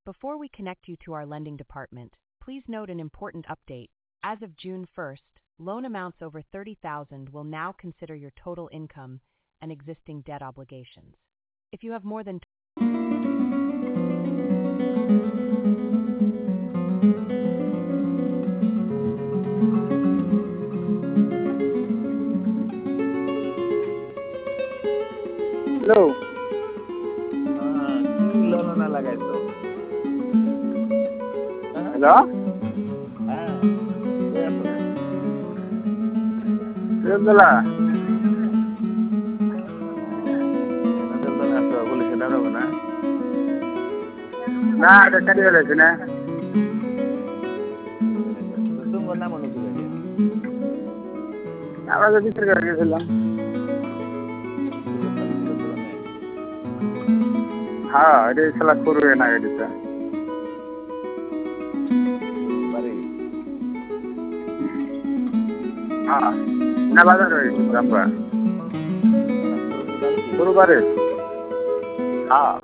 Before we connect you to our lending department, please note an important update. As of June 1st, loan amounts over $30,000 will now consider your total income and existing debt obligations. If you have more than Hello. Loan na lagay to. Hello? Sila. Pulis na raw na. Na, ada tadi ada sini. Tunggu nama nu lagi. Apa jadi terjadi sila? Ha, ada salah kuru yang ada di sana. Bari. Ha, na bazar itu berapa? Kuru baris. Ha.